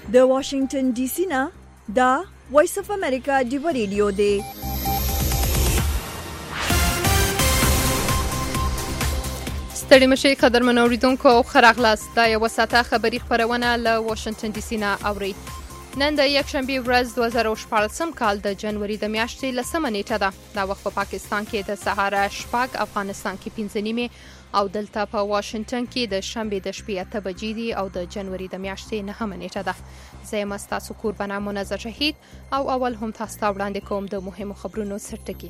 د واشنگټن ډي سي نه دا وایس اف امریکا دی ریډیو دی. ستړي مشي قدرمن اوریدونکو او خراغلاست دا یو ساته خبری خبرونه له واشنگټن ډي سي نه اوري. نن د یکشنبه ورځ 2014 کال د جنوري د میاشتې لسمه نیټه ده. دا وخت په پاکستان کې د سهار شپږ، افغانستان کې 5 نیمه او دلته په واشنگټن کې د شنبه د شپې 8 بجې دي او د جنوري د میاشتې 9مه نیټه ده. زه یم تاسو قربانه منظر شهید او اول هم تاسو ته وړاندې کوم د مهمو خبرونو سرټکی.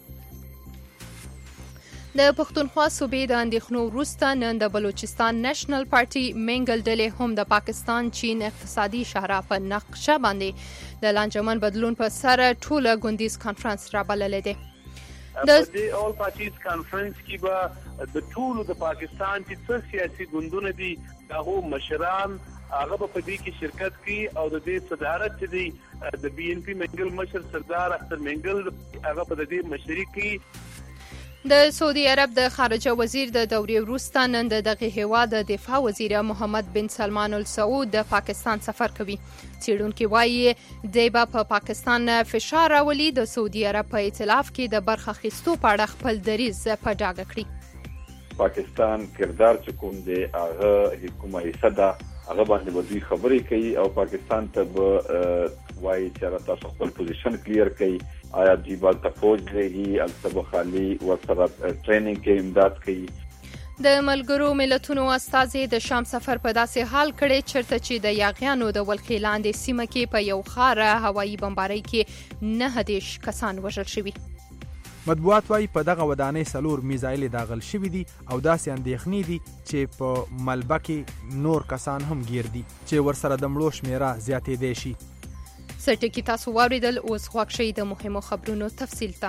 د پښتونخوا صوبې د اندېښنو وروسته نن د بلوچستان نېشنل پارټي منګل ډلې هم د پاکستان چین اقتصادي شاهراه په نقشه باندې د لانجمن بدلون په سر ټوله ګوندیز کانفرنس رابللی دی. د اول پارټیز کانفرنس کې به د ټولو د پاکستان چې څه سیاسي ګوندونه دي دغه مشران هغه په دې کې شرکت کوي او د دې صدارت چې دی د بي ان پی منګل مشر سردار اختر منګل هغه په دې مشري کوي. د سعودي عرب د خارجه وزیر د دورې وروسته نن دغه هیواد د دفاع وزیر محمد بن سلمان ال سعود د پاکستان سفر کوي. څېړونکي وایي دی به په پاکستان فشار راولي د سعودي عرب په ائتلاف کې د برخه اخیستو په اړه خپل دریځ په ډاګه کړي. پاکستان کردار چې کوم دی هغه حکومت صدا هغه باندې دوی خبرې کوي او پاکستان ته وایي چې تاسو خپل پوزیشن کلیر کړئ. آیا دیوال ته فوج لګي البته خالي ورسره ټریننګ کې امداد کوي. د ملګرو ملتونو استازي د شام سفر په داسې حال کړي چرته چې د یاغیانو د ولکې لاندې سیمه کې په یو خاره هوایي بمبارۍ کې 9 کسان وژل شوي. مطبوعات وايي په دغه ودانۍ 4 میزایل داغل شوي دي او داسې اندېښنې دي چې په ملبه کې نور کسان هم گیر دي چې ورسره د مړو شمیره زیاتېدی شي. سرټکی تاسو واوریدل، اوس غوږ شئ د مهمو خبرونو تفصیل ته.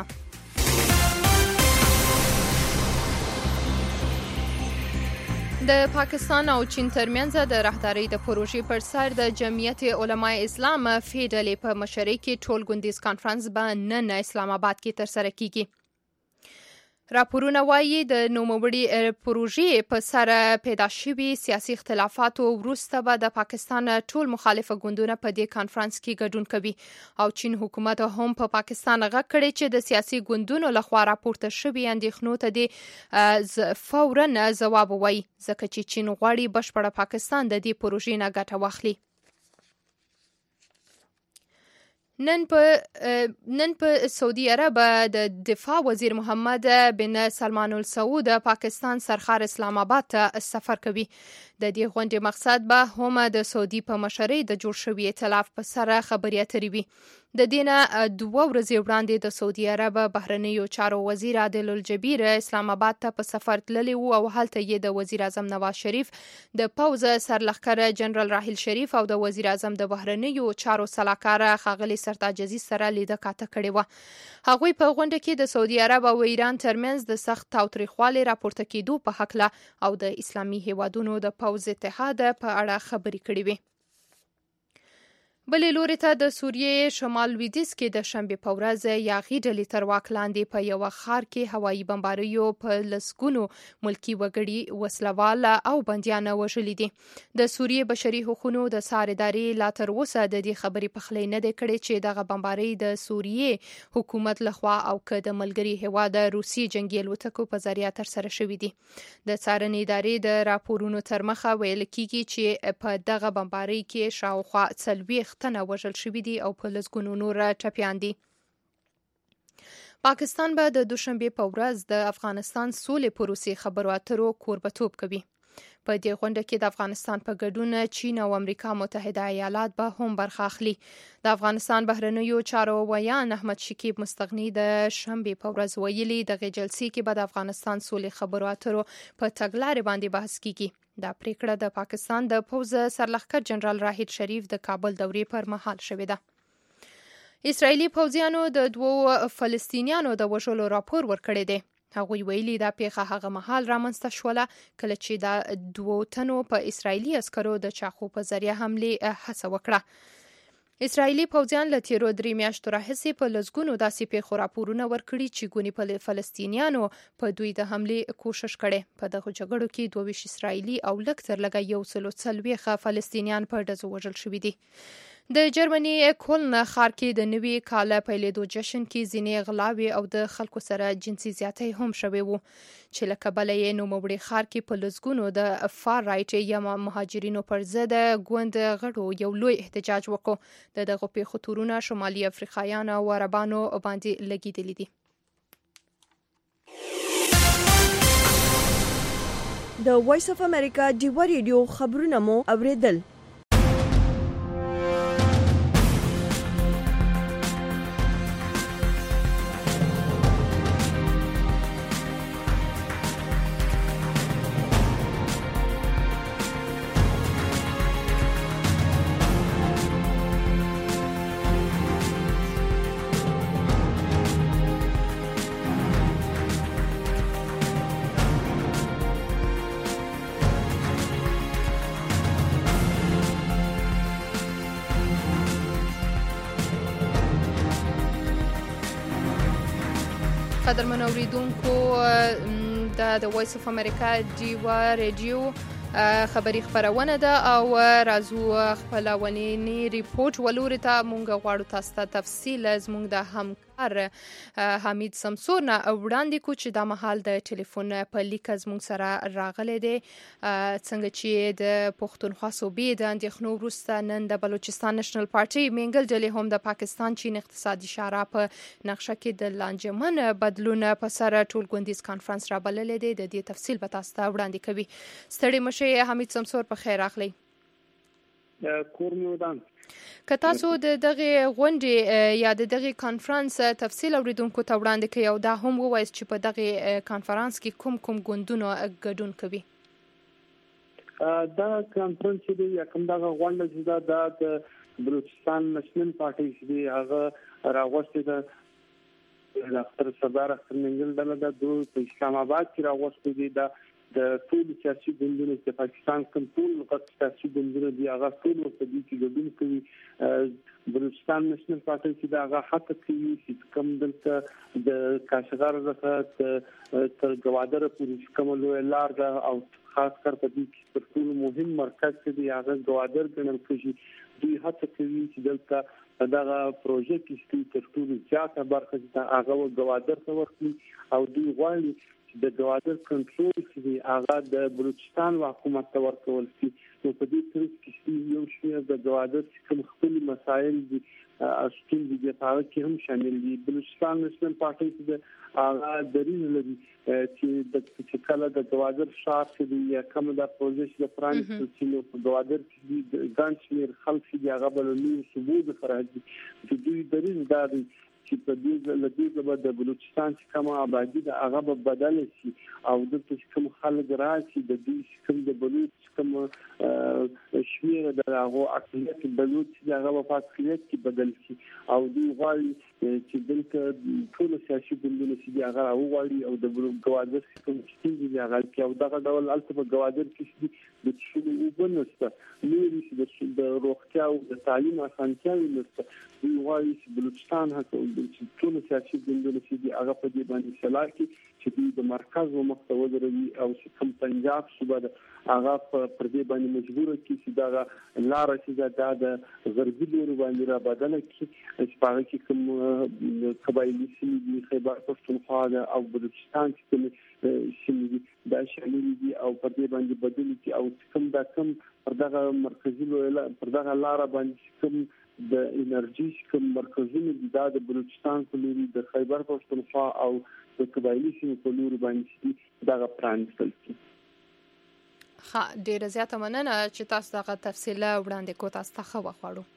د پاکستان او چین ترمنځ د راهدارۍ د پروژې پر سر د جمعیت علماء اسلام فی ډلې په مشرۍ کې ټول ګوندیز کانفرنس به نن اسلام آباد کې ترسره کیږي. راپورونه وایي د نوموړي پروژې په سر پیدا شوي سیاسي اختلافاتو وروسته به د پاکستان ټول مخالفه ګوندونه په دې کانفرنس کې ګډون کوي او چین حکومت هم په پاکستان غږ کړی چې د سیاسي ګوندونو لخوا راپورته شوي اندېښنو ته د فوراً ځواب ووایي ځکه چې چین غواړي بشپړه پاکستان د دې پروژې نه ګټه واخلي. نن په سعودي عرب د دفاع وزیر محمد بن سلمان ال سعود پاکستان سرخار اسلام آباد ته سفر کوي. د دې غونډې مقصد به هم د سعودي په مشرۍ د جوړ شوي ائتلاف په سر خبرې اترې وي. د دینه 2 ورځې وړاندې د سعودي عرب بهرنیو چارو وزیر عادل الجبیر اسلام آباد ته په سفر تللی و او هلته یې د وزیر اعظم نواز شریف، د پوځ سرلښکر جنرال راحیل شریف او د وزیر اعظم د بهرنیو چارو سلاکار ښاغلي سرتاج عزیز سره لیده کاته کړې و. هغوی په غونډه کې د سعودي عرب او ایران ترمنځ د سخت تاوتریخوالي راپورته کېدو په هکله او د اسلامي هیوادونو د پوځ اتحاد په اړه خبرې کړې وې. بلې لوري ته د سوریې شمال لویدیځ کې د شنبې په ورځ یاغي ډلې تر واک لاندې په یوه ښار کې هوایي بمباریو په لسګونو ملکي وګړي وسلوال او بندیان وژلي دي. د سوریې بشري حقوقو د څار ادارې لا تر اوسه د دې خبرې پخلی نه دی کړی چې دغه بمبارۍ د سوریې حکومت لخوا او که د ملګري هیواد روسي جنګي الوتکو په ذریعه ترسره شوي دي. د څارنې ادارې د راپورونو تر مخه ویل کیږي چې په دغه بمبارۍ کې شاوخوا 40 تنه وژل شوي دي او په لسګونو نور ټپیان دي. پاکستان به د دوشنبې په ورځ د افغانستان سولې پروسې خبرو اترو کوربتوب کوي. په دې غونډه کې د افغانستان په ګډون چین او امریکا متحده ایالات به هم برخه اخلي. د افغانستان بهرنیو چارو ویان احمد شکیب مستغنی د شنبې په ورځ ویلي دغه جلسې کې به د افغانستان سولې خبرو اترو په تګلارې باندې بحث کیږي. دا پریکړه د پاکستان د پوځ سرلښکر جنرال راحیل شریف د کابل دورې پر مهال شوې ده. اسرائیلي پوځیانو د 2 فلسطینیانو د وژلو راپور ورکړی دی. هغوی ویلي دا پیښه هغه مهال رامنځته شوله کله چې د 2 تنو په اسرائیلي عسکرو د چاقو په ذریعه حملې هڅه وکړه. اسرایلی پوځیان له تیرو 3 میاشتو راهیسې په لږونو داسې پیښو راپورونه ورکړي چې ګونې په فلسطینیانو په دوی د حملې کوشش کړي. په دغه جګړو کې 22 اسرایلی او لږ تر لږه 140 فلسطینیان په ډزو وژل شوي دي. د جرمني کولن ښار کې د نوي کال پیلېدو جشن کې ځینې غلاوې او د خلکو سره جنسي زیاتی هم شوی وو چې له کبله یې نوموړي ښار کې په لږونو د فار رایټ یا مهاجرینو پر ضد ګوند غړو یو لوی احتجاج وکړ. د دغو پیښو تورونه شمالي افریقایان او عربانو باندې لګېدلي دي. د وایس اف امریکا ډیوا ریډیو خبرونه مو اوریدل. قدرمن اوریدونکو د وایس اف امریکا ډیوا ریډیو خبری خبرونه ده او راځو خپل ونی ریپورت ولوري ته مونږ غواړو تاسو ته تفصیل زموږ د همکار حمید سمسور نه وړاندې کو چې د محل د ټلیفون په لیک زموږ سره راغلی دی. څنګه چې د پښتونخوا صوبې د اندېښنو وروسته نن د بلوچستان نېشنل پارټي مینګل ډلې هم د پاکستان چین اقتصادي شورا په نقشه کې د لانجمن بدلون په سر ټول ګوندیز کانفرنس را بللی دی. د دې تفصیل به تاسو ته وړاندې کوي. ستړي مشه حمید سمسور په خیر راغلی. کور مې ودان. که تاسو د دغه غونډې یا د دغه کانفرنس تفصیل اوریدونکو ته وړاندې کوي او دا هم ووایي چې په دغه کانفرنس کې کوم ګوندونه ګډون کوي. دا کانفرنس دی یا کوم دغه غونډه چې دا د بلوچستان نېشنل پارټي چې هغه راغوستې ده د اختر صدر اختر منګل ډله د دوه په اسلام آباد کې راغوستې دي. دا د ټول سیاسي ګوندونو چې پاکستان کوم ټول غټ سیاسي ګوندونه دي هغه ټول په دې کې ګډون کوي. بلوچستان نېشنل پارټي چې دا هغه حق کوي چې کوم دلته د کاشغار زکات تر گوادر پورې کوم لوی لار ده او خاص کر په دې کې تر ټولو مهم مرکز چې دی هغه گوادر ګڼل کېږي. دوی هڅه کوي چې دلته دغه پروژه کې تر ټولو زیاته برخه چې هغه گوادر ته ورکړي او دوی غواړي د گوادر کنټرول چې هغه د بلوچستان حکومت ته ورکول شي. نو په دې ترڅ کې یو شمېر د گوادر کوم خپل مسایل دي اشکال دي هغه کې هم شامل دي. بلوچستان نېشنل پارټي چې هغه دریځ لري چې د کله د گوادر شار چې یا کوم د پروژې د فرانس چې په گوادر کې ځان شمېر خلک چې هغه بلنی ثبوت فرهدي چې دوی دریځ داري چې په دې لږه د بلوچستان چې کومه آبادی د هغه به بدل شي او د کوم خلک راشي د دې کوم د بلوچ کوم شمیر د هغه اقلیت بلوچ چې هغه په اقلیت کې بدل شي او دوی غواړي چې دلته ټول سیاسي ګوندونه چې هغه غواړي او د گوادر کوم چې هغه کې او دغه ډول الته په گوادر کې د شنو وبنسته نوري د روغتیا او د تعلیم اسانتیاوې نشته. دوی غواړي چې بلوچستان چې ټول سیاسي ګوندونه چې هغه په دې باندې صلاح کې چې د مرکز و مخته ودروي او چې کوم پنجاب صوبه د هغه پر دې باندې مجبور کی چې دا لار چې د غربي لوري باندې را بدل کی چې هغه کې کوم قبایلی سیمې خیبر پښتونخوا او بلوچستان چې سیمې دا شامل دي او پر دې باندې بدل کی او کوم پر دغه مرکزي پر دغه لار باندې کوم د انرژي کوم مرکزونه دي د بلوچستان په لوري د خیبر پښتونخوا او د قبایلی سیمې په لوري باندې دغه پرانستل کی. ډیره زیاته مننه چې تاسو دغه تفصیل وړاندې کو. تاسو ته ښه وخت غواړو.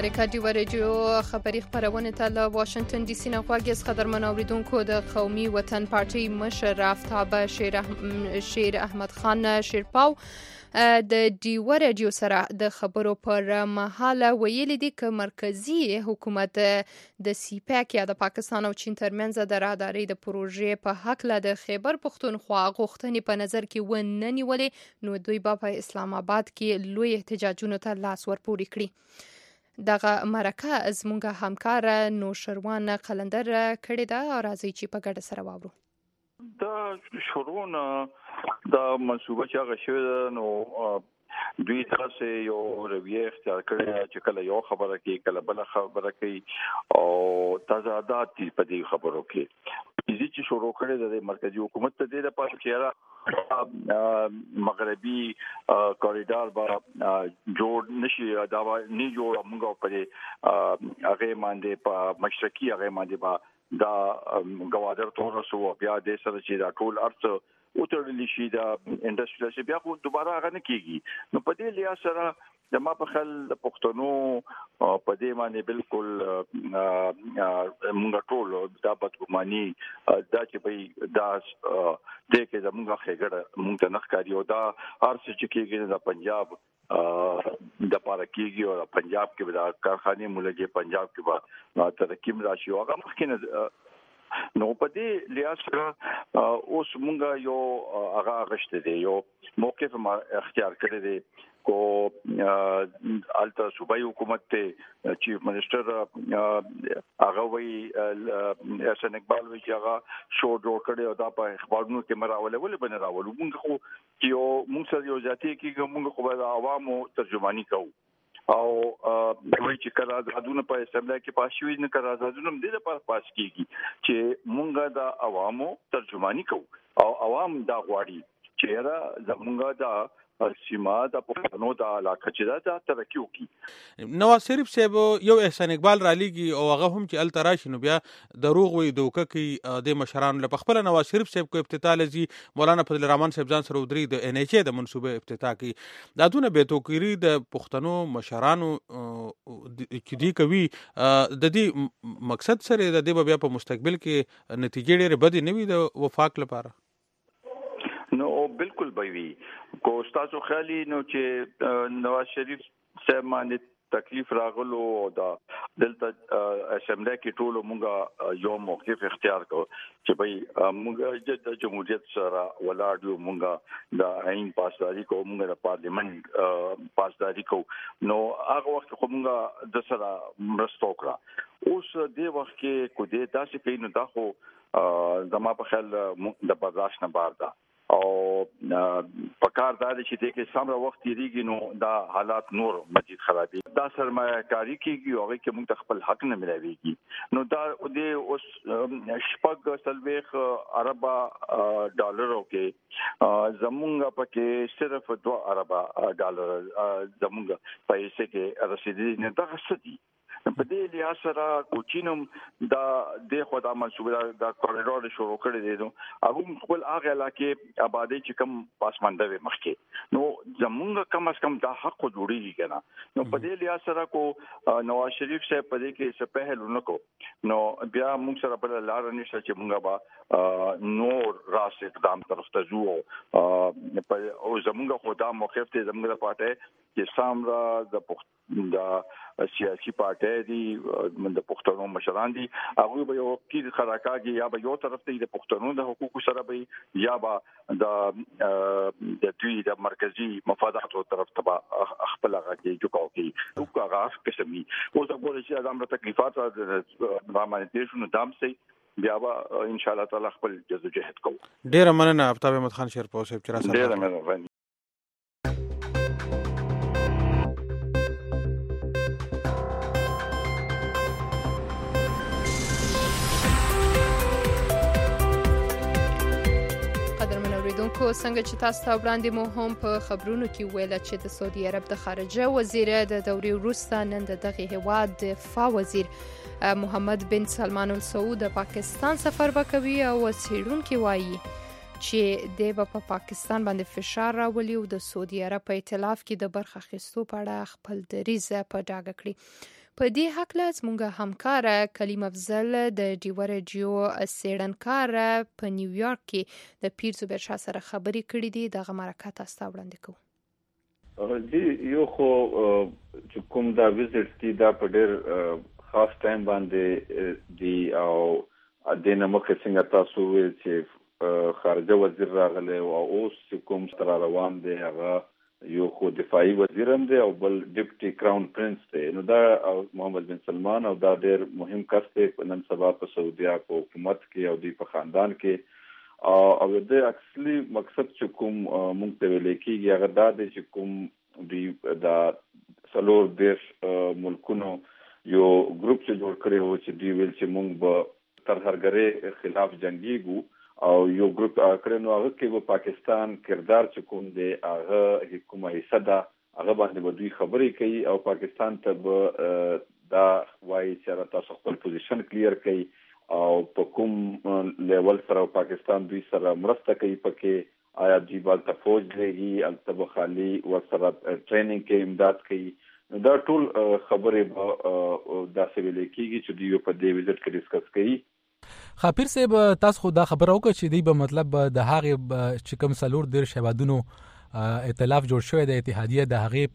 امریکا ډیو رادیو خبری خبرونه ته له واشنگټن ډي سي نه غواګز قدرمن اوریدونکو د قومي وطن پارټي مشر آفتاب شیر احمد خان شیرپاو د ډیو رادیو سره د خبرو پر مهال ویلي دي چې مرکزی حکومت د سیپاک یا د پاکستان او چین ترمنځ د راهداري د پروژې په حق له د خیبر پختونخوا غوښتنې په نظر کې ونه نیولې نو دوی په اسلام آباد کې لوی احتجاجونو ته لاس ورپورې کړی. دغه مرکه زموږ همکار نوشروان قلندر کړی دا او راځي چې په ګډه سره واورو. دا شروع د منصوبه چې هغه شوی نو دوی تاسو یو رویه اختیار کړی چې کله یو خبره کوي کله بل خبره کوي او تضادات په دې خبرو کې چې شروع کړی د مرکزی حکومت ته د پاتې چیرې مغربي کوریډور با جوړ نشي دا نه جوړ موږ په هغه باندې په مشرقي هغه باندې با دا غوادر تورسو بیا د سره چې دا ټول ارڅ او ترلی شي دا انډستریال شي بیا خو دوباره هغه نه کیږي نو په دې لیا سره د ما په خل پښتنو په دې باندې بالکل موږ ټول دا بدګماني دا چې به دا د کې زموږ خېګړه موږ ته نخکاری او دا ارڅ چې کیږي د پنجاب د پارکیږي او پنجاب کې به د کارخانه مولګي پنجاب کې به ترکیم راشي او هغه مخکې نو په دې لیاس سره اوس مونږ یو هغه غشته دی یو موقف ما اختیار کړی دی کو الته صوبایي حکومت ته چیف منسٹر هغه وی احسان اقبال وی چې هغه شو جوړ کړی او دا په اخبارونو کې مراوله ولې بن راولو مونږ خو یو مونږ سره یو ذاتي کې مونږ خو د عوامو ترجمانی کوو او دوی چې کله آزادونه په اسمبلی کې پاشوي نه کړه آزادونه د دې لپاره پاس کیږي چې مونږ د عوامو ترجمانی کوو او عوام دا غواړي چې را زمونږ دا سیما د پښتنو د علاقه چې دا ترقی وکړي. نواز شریف صاحب یو احسان اقبال را لېږي او هغه هم چې التراشي نو بیا دروغ وي دوکه کې د مشران له خپل نواز شریف صاحب کو افتتاح لذي مولانا فضل الرحمن صاحب ځان سره ودري د ان ایچ ای د منصوبه افتتاح کی دا دونه به توکيري د پښتنو مشرانو چې دی کوي د دې مقصد سره د دې بیا په مستقبل کې نتیجې ډېرې بدې نه وي د وفاق لپاره. نو بالکل بوي کو تاسو خیالي نو چې نواز شریف صاحب باندې تکلیف راغلو او دا دلته اسمبلی کې ټول مونږه یو موقف اختیار کو چې بھئی مونږ د جمهوریت سره ولاړ یو مونږه د عین پاسداري کو مونږ د پارلیمنت پاسداري کو نو هغه وخت خو مونږه د سره مرستو کړه اوس د وخت کې کو دې تاسو کې نو دا خو زما په خیال د برداشت نه بار ده او پکار دا چې د کې سمره وخت یریږي نو دا حالات نور مزید خرابي دا سرمایه‌کاری کیږي او کې موږ ته خپل حق نه ملایويږي نو دا د اوس شپږ سلويخ اربا ډالرو کې زمونږ پکې صرف 2 اربا ډالر زمونږ پیسې کې رسیدي نه دا ستي په دې لیا سره کوچینم دا د خدای منصوبه دا کوریډور شروع کړی دی نو هغه خپل هغه علاقې آبادی چې کم پاسمانده وي مخکې نو زمونږ کم از کم دا حق جوړیږي کنه نو په دې لیا سره کو نواز شریف صاحب په دې کې سپهلونه کو نو بیا موږ سره بل لار نشته چې موږ با نور راس اقدام طرف ته ځو او زمونږ خدا موقف ته زمونږ پاتې چې سامرا د سیاسي پارټي دي د پښتنو مشران دي هغه به یو کې خراکاږي یا به یو طرف ته د پښتنو د حقوقو سره به یا به د دوی د مرکزی مفاداتو طرف ته خپل هغه کې جوړاو کی او هغه قسمي او زه به چې ادم را تکلیفات را باندې شنو دام سي بیا به ان شاء الله تعالی خپل جدوجہد کوو. ډیر مننه آفتاب احمد خان شیرپاو صاحب چې را سره ډیر مننه. کو څنګه چې تاسو ته وړاندې مو هم په خبرونو کې ویل چې د سعودي عرب د خارجه وزیر د دوري وروسته نن د دغه هیواد دفاع وزیر محمد بن سلمان السعود د پاکستان سفر وکوي او څېړونکي وایي چې د پاکستان باندې فشار راولي او د سعودي عرب په ائتلاف کې د برخه اخیستو په اړه خپل دریځ په ډاګه کړي. په دې هکله زموږ همکاره کلیم افضل د ډیو رادیو څېړنکاره په نیویارک کې د پیر زبیر شاه سره خبرې کړې دي. دغه مرکه تاسو ته وړاندې کوو. جی یو خو چې کوم دا ویزټ دی دا په ډېر خاص ټایم باندې دی او د نمکه څنګه تاسو ویل چې خارجه وزیر راغلی او اوس کوم سره روان دی هغه یو خو دفاعي وزیر هم دی او بل ډیپټي کراون پرنس دی. نو دا محمد بن سلمان او دا ډېر مهم کس دی نن سبا په سعودي په حکومت کې او دی په خاندان کې او د اصلي مقصد چې کوم مونږ ته ویل کېږي هغه دا دی چې کوم دی دا څلور دیرش ملکونو یو ګروپ چې جوړ کړی و چې دی ویل چې مونږ به ترهګرۍ خلاف جنګیږو او یو ګروپ کړي نو هغه کې پاکستان کردار چې کوم دی هغه حکومت حصہ ده هغه باندې به دوی خبرې کوي او پاکستان ته دا وایي چې تاسو خپل پوزیشن کلیر کړئ او په کوم لیول سره پاکستان دوی سره مرسته کوي پکې آیا دوی بالته فوج لګي البته خالي ورسره ټریننګ کې امداد کوي. دا ټول خبرې داسې ویل کېږي چې دوی په دې وزټ کې ډیسکس کوي. خاپیر صاحب تاسو خو دا خبره وکړه چې دی به مطلب د هغه چې کوم څلور دیر شهادتونو ائتلاف جوړ شوی د اتحادیه د هغه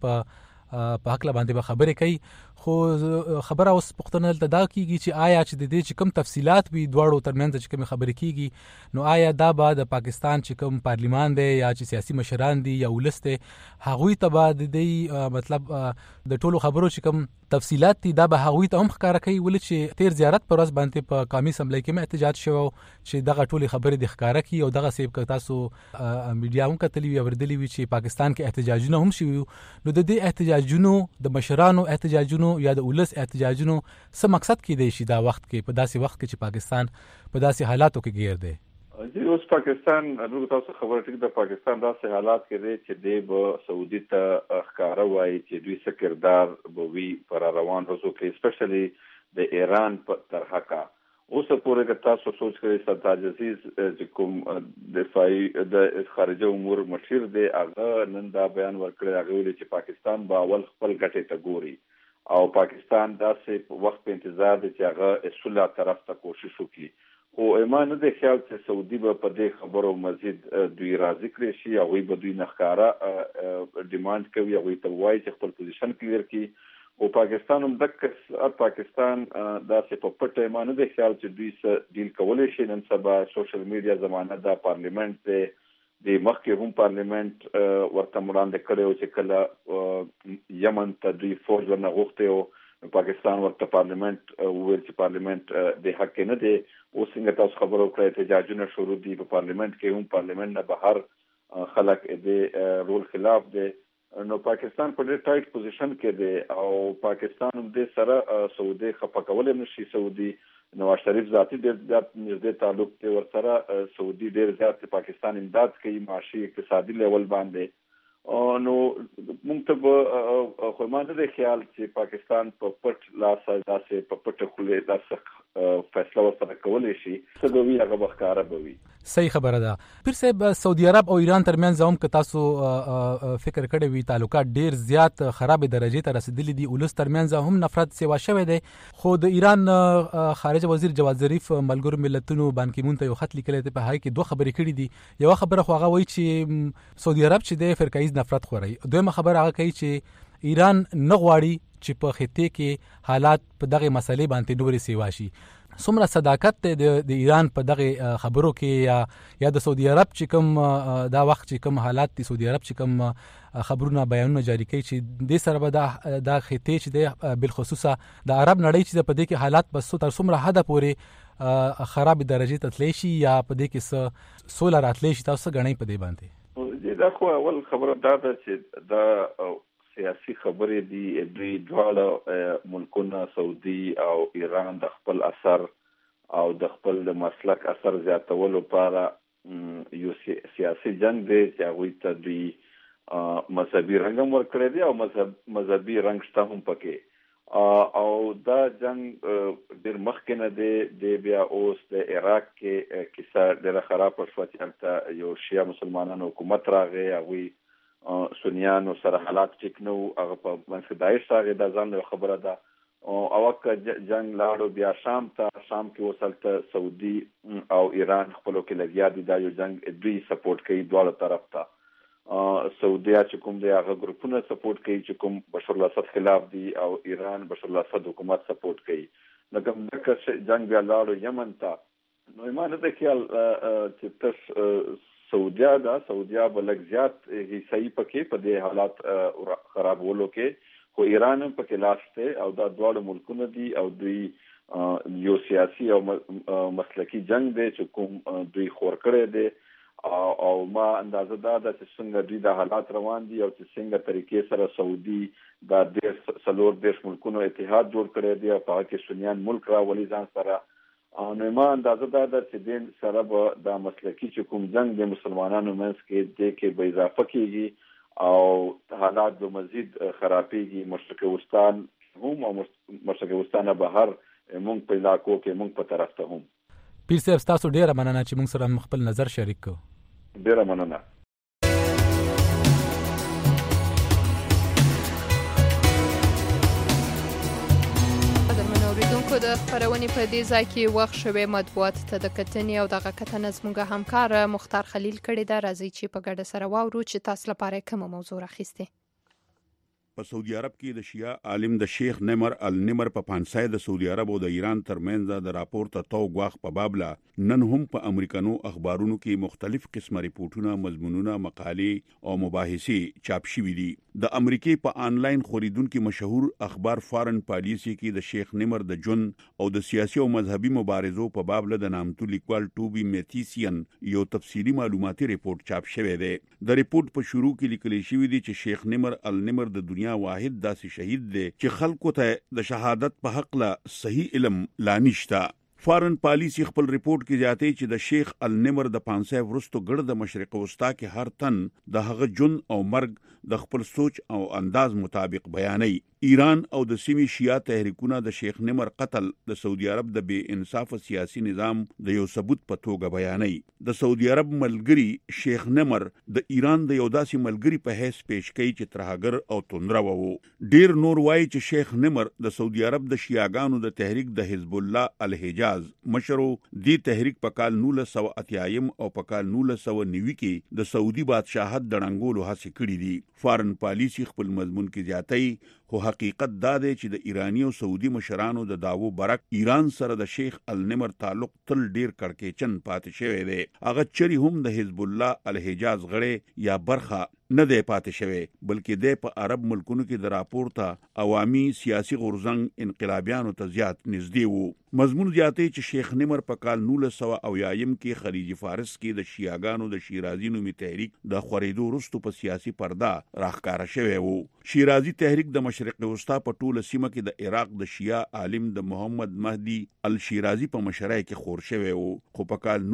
په حق باندې به خبرې کوي. خو خبره اوس پښتنه دلته دا کیږي چې آیا چې د دې چې کوم تفصيلات وي دواړو ترمنځ چې کوم خبرې کیږي نو آیا دا به د پاکستان چې کوم پارلیمان دی یا چې سیاسي مشران دي یا ولس دی هغوی ته به د دې مطلب د ټولو خبرو چې کوم تفصيلات دي دا به هغوی ته هم ښکارا کوي ولې چې تیر زیارت پر ورځ باندې په قومي اسمبلی کې احتجاج شوی چې دغه ټولې خبرې د ښکارا کوي او دغه سیب که تاسو میډیا هم کتلی وي اوردلی وي چې پاکستان کې احتجاجونه هم شوي نو د دې احتجاجونو د مشرانو احتجاجونو یا د ولس احتجاجونو څه مقصد کې دی شي دا وخت کې په داسې وخت کې چې پاکستان په داسې حالاتو کې گیر دی. جی اوس پاکستان نو تاسو خبره ټیک د پاکستان داسې حالات کې دی چې دی به سعودي ته ښکارا وایي چې دوی څه کردار به وي پر روان ورځو کې اسپیشلی د ایران په طرحه اوس پورې که تاسو سوچ کړئ سردار عزیز چې کوم دفاعي د خارجه امور مشیر دی هغه نن دا بیان ورکړی هغه ویلي چې پاکستان به اول خپل ګټې ته ګوري او پاکستان داسې وخت په انتظار دی چې هغه اصولا طرف ته کوشش وکړي. خو ایمان نه دی خیال چې سعودي به په دې خبرو مزید دوی راضي کړي شي هغوی به دوی نه ښکاره ډیمانډ کوي هغوی ته وایي چې خپل پوزیشن کلیر کړي او پاکستان هم دغه پاکستان داسې په پټه ایمان نه دی خیال چې دوی سره ډیل کولی شي. نن سبا سوشل میډیا زمانه دا پارلیمنت دی د مخکې هم پارلیمنت ورته وړاندې کړی و چې کله یمن ته دوی فوج ورنه غوښتی و پاکستان ورته پارلیمنت وویل چې پارلیمنت د حق نه دی. اوس څنګه تاسو خبرو کړئ احتجاجونه شروع دي په پارلیمنت کې هم پارلیمنت نه بهر خلک د رول خلاف دی نو پاکستان په ډېر ټایټ پوزیشن کې دی او پاکستان هم د سره سعودي خپه کولای نشي. سعودي نواز شریف ذاتي ډېر زیات نږدې تعلق دی ورسره سعودي ډېر زیات پاکستان امداد کوي معاشي اقتصادي لیول باندې نو موږ ته خو ما نه دی خیال چې پاکستان په پټ لاس داسې په پټه خولې داسې فیصله ورسره کولی شي څه به وي هغه به ښکاره به وي. صحیح خبره ده. پیر صاحب سعودي عرب او ایران ترمنځ هم که تاسو فکر کړی وي تعلقات ډیر زیات خراب درجه ته رسیدلي دي ولس ترمنځ هم نفرت سیوا شوی دی خو د ایران خارجه وزیر جواد ظریف ملګرو ملتونو بان کی مون ته یو خط لیکلی دی په هغه کې دوه خبرې کړې دي. یو خبره خو هغه وایي چې سعودي عرب چې د فرقایز نفرت خوري دویمه خبره هغه کوي چې ایران نه غواړي چې په خطې کې حالات په دغه مسلې باندې نورې سیوا شي. څومره صداقت د ایران په دغه خبرو کې یا د سعودي عرب چې کوم دا وخت چې کوم حالات د سعودي عرب چې کوم خبرونه بیانونه جاری کوي چې د سره به دا خطې چې د بالخصوص د عرب نړۍ چې په دې کې حالات بس تر څومره حد پورې خراب درجه ته تللی شي یا په دې کې سوله راتلی شي تاسو غنئ په دې باندې. دا خو اول خبره دا ده چې دا سیاسي خبرې دي دوی دواړه ملکونه سعودي او ایران د خپل اثر او د خپل مسلک اثر زیاتولو لپاره یو سیاسي جنگ دی چې هغوی ته دوی مذهبي رنګ هم ورکړی دی او مذهبي رنګ شته هم پکې او دا جنگ ډېر مخکې نه دی بیا اوس د عراق کې کیسه ډېره خرابه شوه چې هلته یو شیعه مسلمانانو حکومت راغی هغوی سنیانو سره حالات ټیک نه وو هغه په منځ کې داعش راغی دا ځان له خبره ده او که جنگ لاړو بیا شام کې وصلته سعودي او ایران خپلو کې لګیا دي دا یو جنگ دوی سپورټ کوي دواړه طرف ته سعودي چې کوم دی هغه ګروپونه سپورټ کوي چې کوم بشار الاسد خلاف دي او ایران بشار الاسد حکومت سپورټ کوي لکه دغه جنگ بیا لاړو یمن ته نو ایمان د خیال چې تاسو سعودیا بلک زیات حصہی پکې په دې حالات خرابولو کې خو ایران هم پکې لاس ته او دا دواړه ملکونه دي او دوی یو سیاسي او مسلکی جنگ دی چې کوم دوی خور کړی دی او ما اندازه دا چې څنګه دوی د حالات روان دي او چې څنګه طریقې سره سعودي دا د سلور دیش ملکونو اتحاد جوړ کړی دی او په کې سنیان ملک راولي ځان سره نو ما اندازه دا چې دین سره به دا مسلکی چې کوم جنگ د مسلمانانو منځ کې د کې به اضافه کیږي او حالات به مزید خرابېږي مشرق وسطان هم او مشرق وسطان بهر مونږ په علاقو کې مونږ په طرف ته هم پیر صاحب تاسو ډیره مننه چې مونږ سره خپل نظر شریک کړو ډیره مننه اوریدونکو د خبرونې په دې ځای کې وخت شوی مطبوعات ته د کتنې او دغه کتنه زموږ همکار مختار خلیل کړی دا راځي چې په ګډه سره واورو چې تاسو لپاره کومه موضوع راخیسته په سعودي عرب کې د شیعه عالم د شیخ نمر النمر په پانسای د سعودي عرب او د ایران ترمنځ د راپورته تو غواخ په بابلا نن هم په امریکانو اخبارونو کې مختلف قسمه ریپورتونه مضمونونه مقالې او مباحثې چاپ شوې دي د امریکای په آنلاین خوریدونکو مشهور اخبار فارن پالیسی کې د شیخ نمر د جون او د سیاسي او مذهبي مبارزو په بابل د نامتو لیکوال ټوبی میتیسین یو تفصیلی معلوماتي ریپورت چاپ شوی دی د ریپورت په شروع کې لیکل شوی دی چې شیخ نمر النمر د دنیا واحد داسې شهید دی چې خلکو ته د شهادت په حق لا صحیح علم لا نشتا فارن پالیسی خپل ریپورت کې جاته چې د شیخ النمر د 500 ورستو ګړد د مشرق وسطا کې هر تن د هغه جون او مرګ د خپل سوچ او انداز مطابق بیانوي ایران او د سیمې شیعه تحریکونه د شیخ نمر قتل د سعودي عرب د بے انصاف سیاسي نظام د یو ثبوت په توګه بیانوي د سعودي عرب ملګری شیخ نمر د ایران د یو داسې ملګری په حیث پیش کوي چې ترهګر او توندره وو ډیر نور وایي چې شیخ نمر د سعودي عرب د شیعاګانو د تحریک د حزب الله الحجاز مشرو دی تحریک په کال 1980 او په کال 1990 کې د سعودي بادشاہت د ړنګولو هڅه کړې دي فارن پالیسی خپل مضمون کې زیاتای خو حقیقت دا دی چې د ایرانی او سعودي مشرانو د داوو برک ایران سره د شیخ النمر تعلق تل ډیر کړکېچن پاتې شوی دی هغه چری هم د حزب الله الحجاز غړي یا برخه نه دی پاتې شوی بلکې د په عرب ملکونو کې د راپورته عوامي سیاسي غورځنګ انقلابیانو ته زیات نږدې وو مضمون زیاتې چې شیخ نمر په کال 1990 کې خلیج فارس کې د شیعاګانو د شیرازي نومي تحریک د خورېدو وروسته په سیاسي پرده راښکاره شوی وو شیرازي تحریک د مشرق وسطا په ټوله سیمه کې د عراق د شیعه عالم د محمد مهدي الشیرازي په مشرۍ کې خور شوی وو خو په کال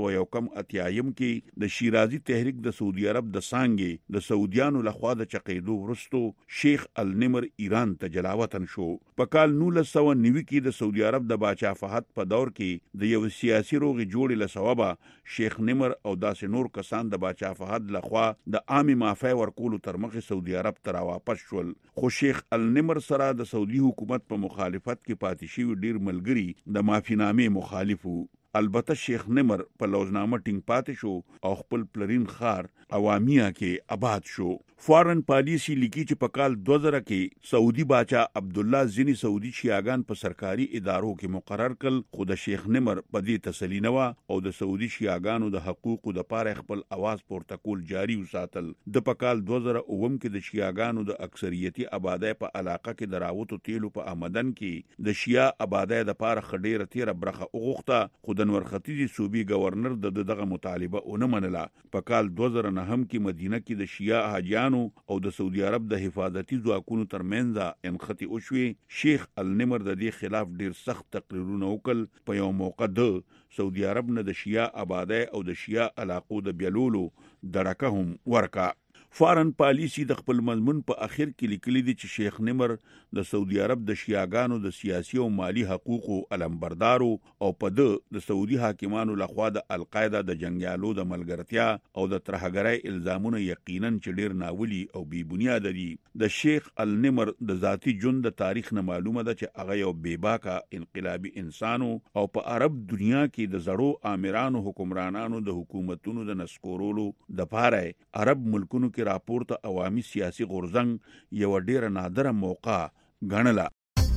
1980 کې د شیرازي تحریک د سعودي عرب د سانګي د سعودیانو لخوا د چقیدو وروسته شیخ النمر ایران ته جلاوطن شو په کال 1990 کې د سعودي عرب د باچا فهد په دور کې د یو سیاسي روغي جوړې لسببه شیخ نمر او داسې نور کسان د باچا فهد لخوا د عامي معافی ورکولو تر مخه سعودي عرب ته راواپس شول خو شیخ النمر سره د سعودي حکومت په مخالفت کې پاتې شوی ډیر ملګری د معافینامې مخالفو البته شیخ نمر په لوزنامه ټینګ پاتې شو او خپل پلرین خار عوامیا کې آباد شو فارن پالیسی لیکي چې په کال 2000 کې سعودي باچا عبد الله ځینی سعودي شیعاګان په سرکاري ادارو کې مقرر کړل خو د شیخ نمر په دې تسلی نه و او د سعودي شیعاګانو د حقوقو د پاره خپل आवाज پورته کول جاری وساتل د په کال 2009 کې د شیعاګانو د اکثریتي آبادی په علاقه کې د راوتو تیلو په آمدن کې د شیعه آبادی د پاره خډيره تیر برخه وغوښته خو د نور ختیځي صوبې گورنر دغه مطالبه ونه منله په کال 2009 کې مدینه کې د شیعه حاجیانو او د سعودي عرب د حفاظتي ځواکونو ترمنځ انختی وشوي شیخ النمر د دې خلاف ډیر سخت تقریرونه وکړ په یو موقع د سعودي عرب نه د شیعه آبادی او د شیعه علاقو د بیلولو درکه هم ورکا فارن پالیسی د خپل مضمون په اخر کې لیکلي دي چې شیخ نمر د سعودي عرب د شیعاګانو د سیاسي او مالی حقوقو علمبردارو او په د سعودي حاکمانو لخوا د القاعده د جنگیالو د ملګرتیا او د ترهګرۍ الزامونه یقینا چې ډیر ناولي او بی بنیاد دي. د شیخ النمر د ذاتی ژوند د تاریخ نه معلومه ده چې هغه یو بیباکه انقلابی انسانو او په عرب دنیا کې د زړو آمرانو حکمرانانو د حکومتونو د نسکورولو د پاره عرب ملکونو کې راپورته عوامي سیاسي غورځنګ یو ډیره نادره موقع غنله.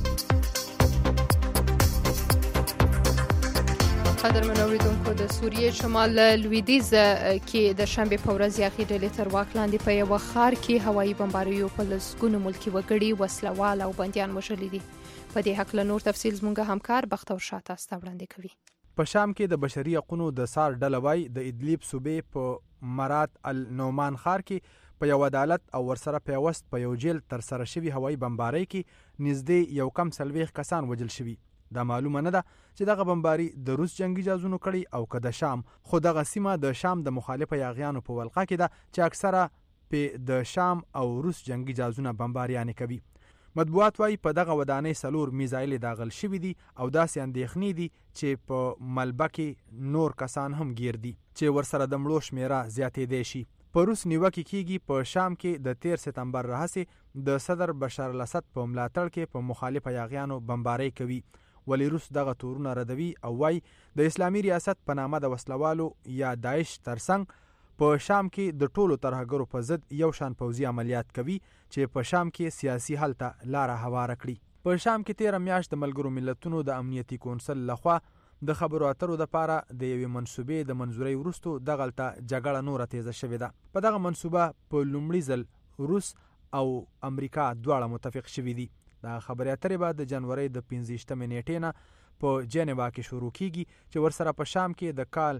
قدرمن اوریدونکو، د سوریې شمال لویدیځ کې د شنبې په ورځ یاغي ډلې تر واک لاندې په یوه ښار کې هوایي بمباریو په لسګونو ملکي وګړي، وسلوال او بندیان وژلي دي. په دې هکله نور تفصیل زموږ همکار بختور شاه تاسو ته وړاندې کوي. په شام کې د بشري حقوقو د سار ډله وای د ادلیب صوبې په مرات النومان ښار کې په یو عدالت او ورسره پیوست په یو جیل تر سره شوی هوایي بمباری کې نږدې یو کم 40 کسان وژل شوي. دا معلومه نه ده چې دغه بمباری د روس جنگي جازونو کړي او که د شام، خو دغه سیمه د شام د مخالفه یاغیانو په ولقه کې ده چې اکثره په د شام او روس جنگي جازونه بمباریانې کوي. مطبوعات وايي په دغه ودانۍ 4 میزایل داغل شوي دي او داسې اندېښنې دي چې په ملبه کې نور کسان هم گیر دي چې ورسره د مړو شمیره زیاتېدی شي. په روس نیوکې کیږي په شام کې د 13 سپتمبر راهیسې د صدر بشار الاسد په ملاتړ کې په مخالفه یاغیانو بمباری کوي، ولی روس دغه تورونه ردوي او وايي د اسلامي ریاست په نامه د وسلوالو یا داعش ترڅنګ په شام کې د ټولو ترهګرو په ضد یو شان پوځي عملیات کوي چې په شام کې سیاسي حل ته لاره هواره کړي. په شام کې 13 میاشت د ملګرو ملتونو د امنیتي کونسل لخوا د خبرو اترو لپاره د یوې منصوبې د منظورۍ وروسته دغلته جګړه نوره تیزه شوې ده. په دغه منصوبه په لومړي ځل روس او امریکا دواړه متفق شوي دي. دا خبرې اترې به د جنوري د 15 نیټې نه په جنیوا کې شروع کیږي چې ورسره په شام کې د کال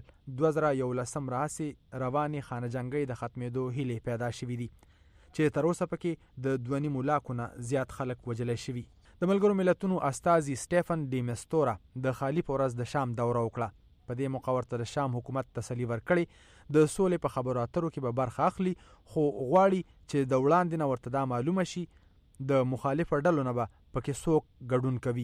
2011 راهیسې رواني خانه جنګۍ د ختمېدو هیلې پیدا شوې دي چې تر اوسه پکې د 2.5 لاکو نه زیات خلک وژل شوي. د ملګرو ملتونو استازي سټيفن ډي مستورا د خالی په ورځ د شام دوره وکړه. په دې موقع ورته د شام حکومت تسلی ورکړي د سولې په خبرو اترو کې به برخه اخلي، خو غواړي چې د وړاندې نه ورته دا معلومه شي د مخالفه ډلو نه به پکې څوک ګډون کوي.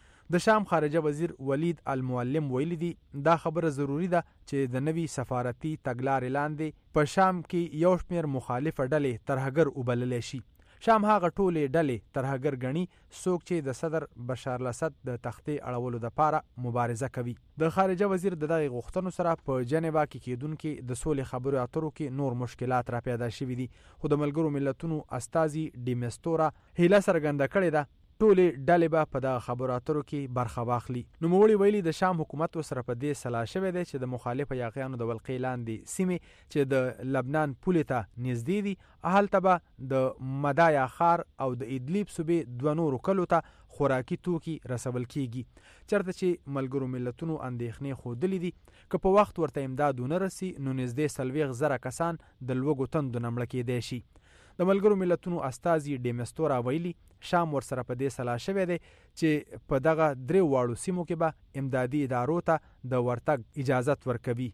د شام خارجه وزیر ولید المعلم ویلي دي دا خبره ضروری ده چې د نوي سفارتي تګلارې لاندې په شام کې یو شمېر مخالفه ډلې ترهګر وبللی شي. شام هغه ټولې ډلې ترهګر ګڼي څوک چې د صدر بشار الاسد د تختې اړولو دپاره مبارزه کوي. د خارجه وزیر د دغې غوښتنو سره په جنیوا کې کېدونکي د سولې خبرو اترو کې نور مشکلات را پیدا شوي دي، خو د ملګرو ملتونو استازي ډي مستورا هیله څرګنده کړې ده ټولې ډلې به په دغه خبرو اترو کې برخه واخلي. نوموړي ویلي د شام حکومت ورسره په دې سلا شوی دی چې د مخالفه یاغیانو د ولقې لاندې سیمې چې د لبنان پولې ته نږدې دي هلته به د مدایا ښار او د ادلیب صوبې 2 نورو کلو ته خوراکي توکي رسول کیږي، چېرته چې ملګرو ملتونو اندېښنې ښودلې دي که په وخت ورته امداد ونه رسي نو نږدې 40,000 کسان د لوږو تندو نه مړه کېدی شي. د ملګرو ملتونو استازي ډي مستورا ویلي شام ورسره په دې سلا شوی دی چې په دغه 3 واړو سیمو کې به امدادي ادارو ته د ورتګ اجازت ورکوي.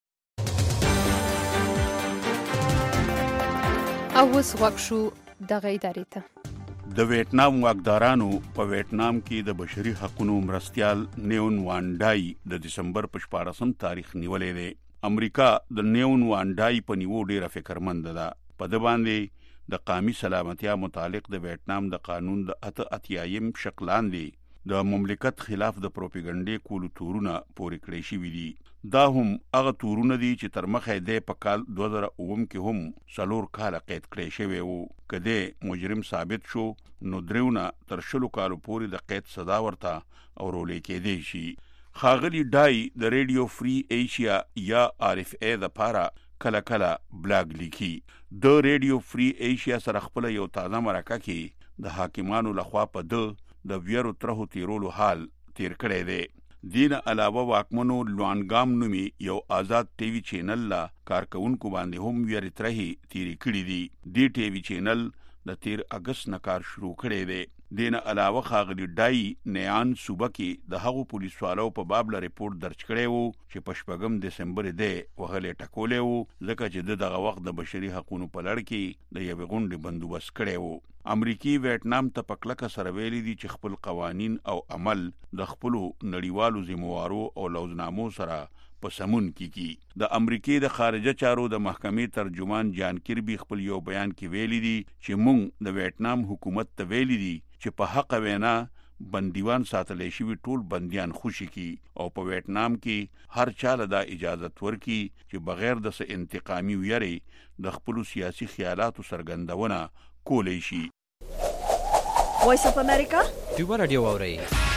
او اوس غوږ شو دغه ادارې ته. د ویتنام واکدارانو په ویتنام کې د بشري حقوقو مرستیال نیون وانډای د دسمبر په 14 تاریخ نیولې دی. امریکا د نیون وانډای په نیو ډیره فکرمند ده. په د باندې د قومي سلامتیا متعلق د ویتنام د قانون د 88یم شکلان دی د مملکت خلاف د پروپاګاندا کولو تورونه پورې کړی شوی دي. دا هم هغه تورونه دي چې تر مخه د په کال 2009 کې هم 4 کال قید کړی شوی وو. کله مجرم ثابت شو نو درونه تر 10 کالو پورې د قید سزا ورته اورولې کېدی شي. خاغلی ډای د ریډیو فری ایشیا یا RFA د پاره کله کله بلاګ لیکي. د ریډیو فری ایشیا سره خپل یو تازه مرکه کې د حاکمانو لخوا په د ویرو ترهو تیرولو حال تیر کړی دی. دین علاوه واکمنو لوانګام نومي یو آزاد ټي وي چینل لا کارکونکو باندې هم ویری ترهي تیری کړی دی. دی ټي وي چینل د 13 اگست نه کار شروع کړی دی. دینه علاوه خاغلی ډای نیان صوبه کې د هغو پولیسوالو په باب له ریپورت درج کړی وو چې په 8 دسمبر د وهلې ټکولې وو ځکه چې دغه وخت د بشري حقوقو په لړ کې د یوې غونډې بندوبست کړی وو. امریکای ویتنام ته پکلکه سره ویلي دي چې خپل قوانین او عمل د خپل نړیوالو ذمہوارو او لوزنامو سره په سمون کې د امریکای د خارجه چارو د محکمې ترجمان جان کیربي خپل یو بیان کې ویلي دي چې موږ د ویتنام حکومت ته ویلي دي چې په حق وینا بندیوان ساتلې شوی ټول بندیان خوشي کی او په ویتنام کې هر چاله دا اجازه ورکي چې بغیر د انتقامي ویری د خپل سیاسي خیالاتو سرګندونه کولای شي. وایس اف امریکا ډیو رادیو اوري